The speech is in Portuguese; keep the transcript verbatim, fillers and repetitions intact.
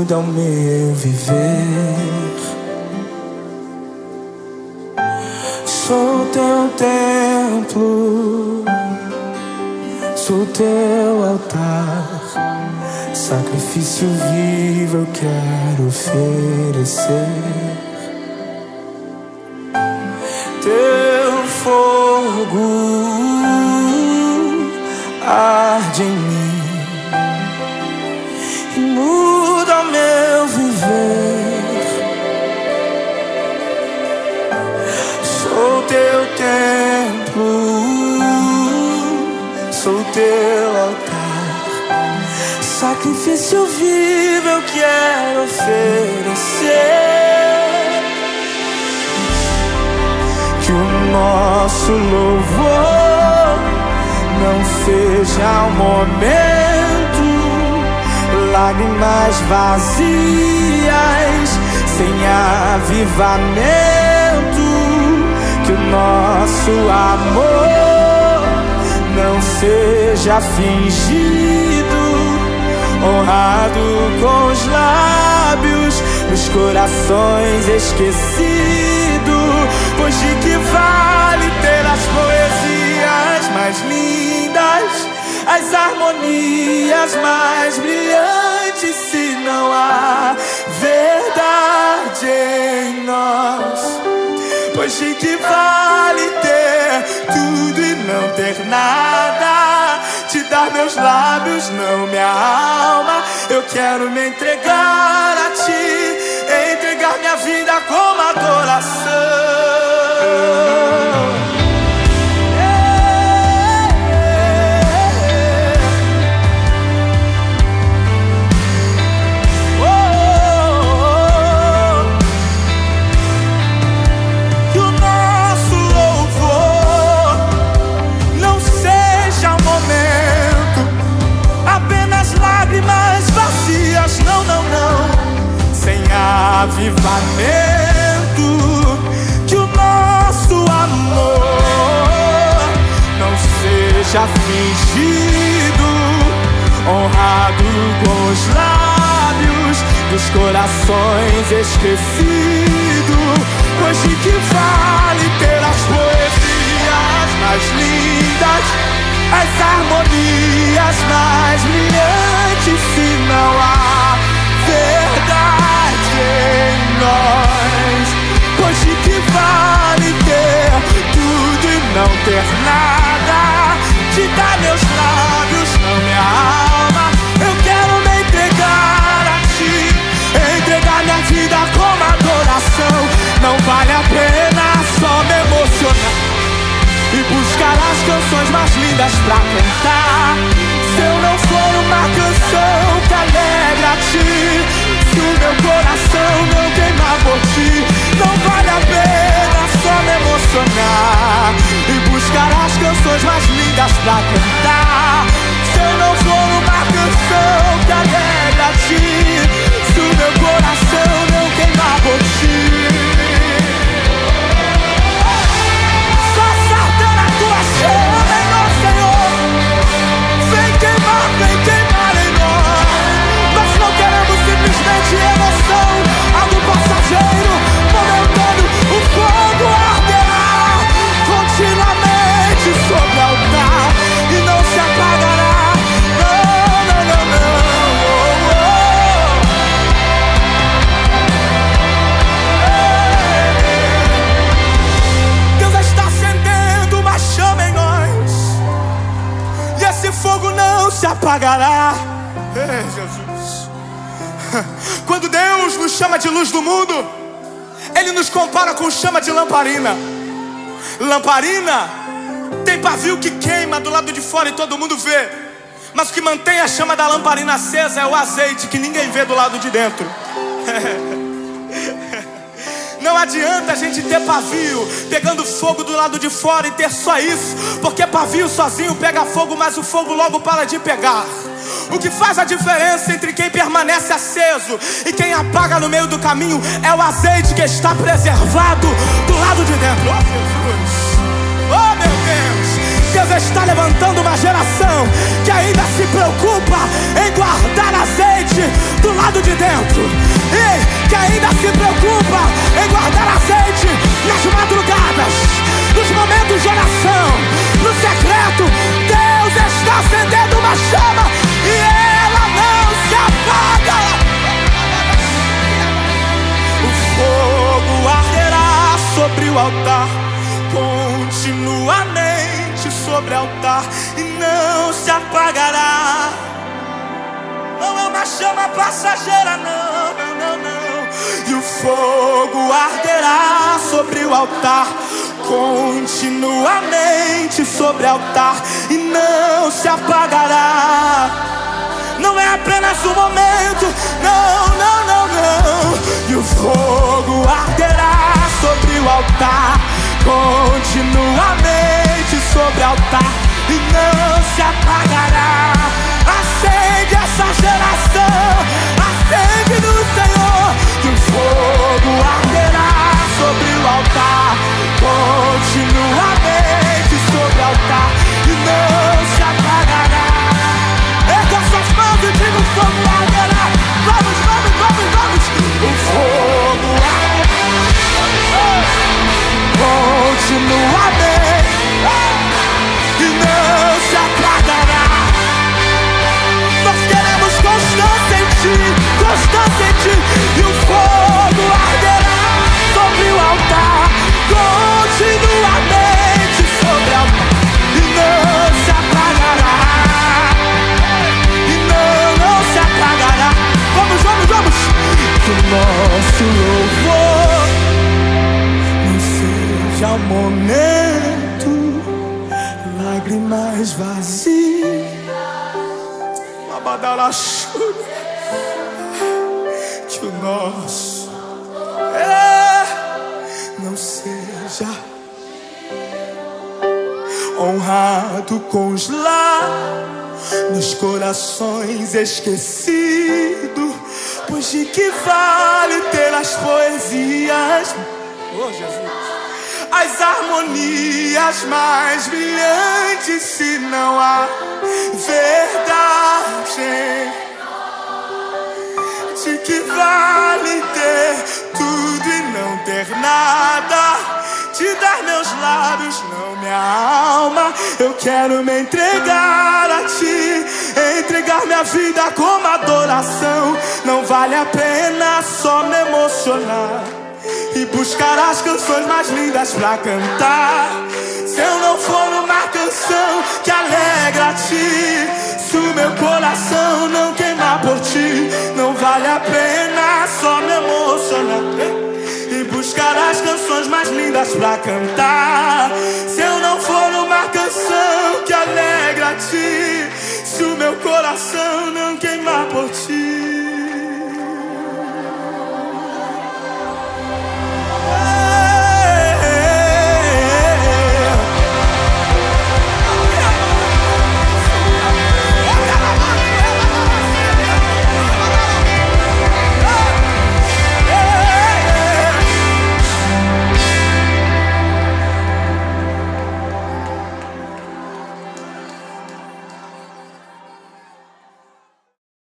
muda o meu viver. Sou teu templo, sou teu altar, sacrifício vivo eu quero oferecer. Teu fogo arde em mim e muda o meu viver. Sou teu templo, sou teu altar, sacrifício vivo eu quero oferecer. Que o nosso louvor não seja um momento, lágrimas vazias, sem avivamento. Que o nosso amor não seja fingido, honrado com os lábios, nos corações esquecidos. Pois de que vale ter as poesias mais lindas, as harmonias mais brilhantes, se não há verdade em nós? Pois de que vale ter tudo e não ter nada? Te dar meus lábios, não minha alma. Eu quero me entregar a ti, entregar minha vida como adoração. Não, não, não, sem avivamento. Que o nosso amor não seja fingido, honrado com os lábios, dos corações esquecidos. Pois de que vale ter as poesias mais lindas, as harmonias mais brilhantes, se não há verdade em nós? Pois de que vale ter tudo e não ter nada? Te dar meus lábios, não minha alma. Eu quero me entregar a ti, entregar minha vida como adoração. Não vale a pena só me emocionar e buscar as canções mais lindas pra cantar, se eu não for uma canção que alegra a ti. Se o meu coração não queimar por ti, não vale a pena só me emocionar e buscar as canções mais lindas pra cantar, se eu não for uma canção que alegra a ti. Se o meu coração não queimar por ti, chama em nós, Senhor. Vem queimar, vem queimar em nós. Nós não queremos simplesmente emoção, algo passageiro, momentâneo. O fogo arderá continuamente sobre o altar e não se apagará. Não, não, não, não. Oh, oh. Deus está acendendo uma chama em nós, e esse fogo não se apagará. Ei, Jesus. Quando Deus nos chama de luz do mundo, Ele nos compara com chama de lamparina. Lamparina tem pavio que queima do lado de fora e todo mundo vê, mas o que mantém a chama da lamparina acesa é o azeite que ninguém vê do lado de dentro. Não adianta a gente ter pavio pegando fogo do lado de fora e ter só isso, porque pavio sozinho pega fogo, mas o fogo logo para de pegar. O que faz a diferença entre quem permanece aceso e quem apaga no meio do caminho é o azeite que está preservado do lado de dentro. Oh, Jesus! Oh, meu Deus! Deus está levantando uma geração que ainda se preocupa em guardar azeite do lado de dentro. altar, continuamente sobre o altar, e não se apagará. Não é uma chama passageira, não, não, não, não. E o fogo arderá sobre o altar, continuamente sobre o altar, e não se apagará. Não é apenas um momento, não, não, não, não. E o fogo arderá sobre o altar, continuamente sobre o altar, e não se apagará. Acende essa geração, acende no Senhor. E o fogo arderá sobre o altar, continuamente sobre o altar, e não se apagará. Erga suas mãos e diga: o fogo arderá. Vamos, vamos, vamos, vamos. O fogo arderá continuamente, e não se apagará. Nós queremos constância em ti, constância em ti. E o fogo arderá sobre o altar, continuamente sobre o altar, e não se apagará. E não, não se apagará. Vamos, vamos, vamos. Que o nosso louvor não seja um momento, lágrimas vazias. Que o nosso é, não seja honrado com os lábios, nos corações esquecidos, pois de que vale ter as poesias, oh Jesus, as harmonias mais brilhantes, se não há verdade? De que vale ter tudo e não ter nada? Te dar meus lábios, não minha alma. Eu quero me entregar a ti, entregar minha vida como adoração. Não vale a pena só me emocionar e buscar as canções mais lindas pra cantar, se eu não for uma canção que alegra a ti, se o meu coração não queimar por ti. Não vale a pena só me emocionar e buscar as canções mais lindas pra cantar, se eu não for uma canção que alegra a ti, se o meu coração não queimar por ti.